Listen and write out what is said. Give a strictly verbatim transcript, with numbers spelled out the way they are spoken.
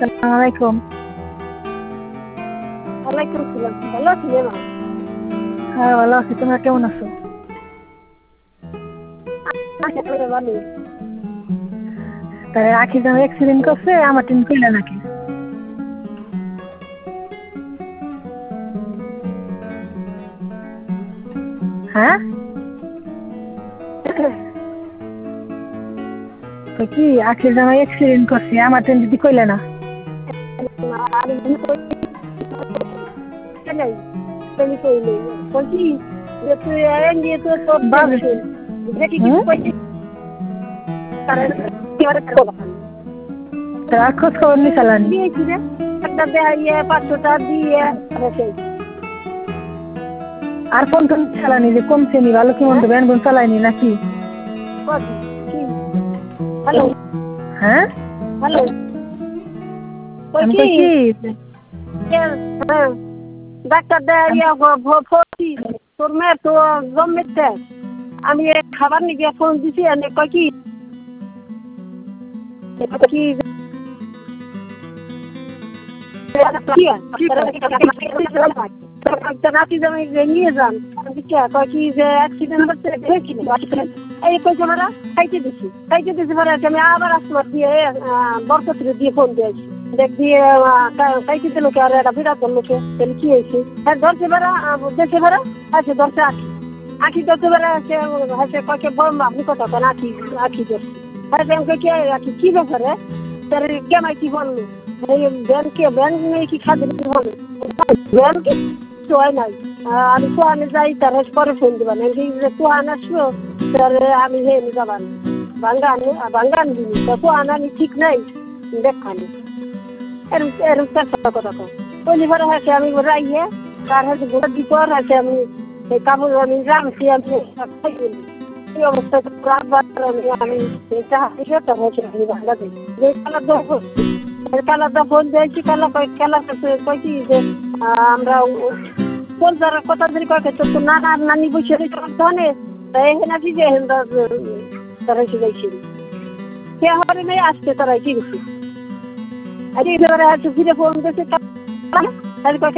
আসসালামু আলাইকুম। ওয়ালাইকুম আসসালাম। ভালো আছেন মা? হ্যাঁ ভালো আছি, তোমরা কেমন আছো? ভালো। তাই আখি যখন অ্যাক্সিডেন্ট করছে আমার টিম কইলে নাকি? হ্যাঁ তো কি আখি যখন অ্যাক্সিডেন্ট করছে আমার টিম যদি কইলে না? আমি নাই তুমি কইলে বলছি যে তুই আইন দিয়ে তো তোর বাজে। টেনশন দেখি কি হুম? কইছি কারণ কি আর করব তা খোঁজ খবর নি চালানি? দিয়েছি রে একটা দেয় পাঁচশো টাকা দিয়ে হয়েছে আর ফোন টোন চালানি যে কমছে নি, ভালো কি মন্দ ব্যান বোন চালায়নি নাকি? কত কি হ্যালো হ্যাঁ হ্যালো আমি বলছি কই কি হ্যাঁ ডাক্তার দেয় ভর্তি তোর মেয়ে তো জন্মেছে আমি খাবার নিয়ে ফোন দিছি এনে কয় কি কি রাতে জমি নিয়ে যান কয় কি যে অ্যাক্সিডেন্ট হচ্ছে এই কইছে মারা খাইতে দিছি খাইতে দিছি পরে আমি আবার আসমার দিয়ে বরকতিরে দিয়ে ফোন দিয়েছি দেখ দিয়ে খাইতে দিল কে আর একটা বিরাট লোকে তাহলে কি হয়েছে হ্যাঁ ধরছে বেড়া দেশে বেড়া আছে ধরছে আখি আখি ধরছে বেড়া আছে হচ্ছে কয়েকে বম আপনি কথা কেন আখি আখি ধরছে হ্যাঁ ব্যাংকে কে আখি কি ব্যাপারে তার কেমাই কি বললো ব্যাংকে ব্যাংক নিয়ে কি খাদ্য বলো ব্যাংকে হয় নাই আমি তোহানে যাই তার পরে ফোন দিবান তোহান আসলো তার আমি হে নি যাবান বাঙ্গান বাঙ্গান দিনি তোহান আমি ঠিক নাই দেখানি এরম এরম চারটা কথা কয় কইলি পরে হাসে আমি রাইয়ে তার হাতে গোটা দিপর হাসে আমি এই কাপড় আমি রাখছি আমি এই অবস্থা আমি আমি তার হয়েছে আমি বাংলা দিই যে কালার দোষ কালারটা ফোন দিয়েছি কালা কালার কয় কি যে আমরা কোন যারা কথা ধরে কয় তো তো নানা নানি বসে ধনে এখানে কি যে তারা এসে যাইছিল সে হরে নেই আসতে তারা কি গেছে আরে এবারে ফিরে ফোন দিয়েছে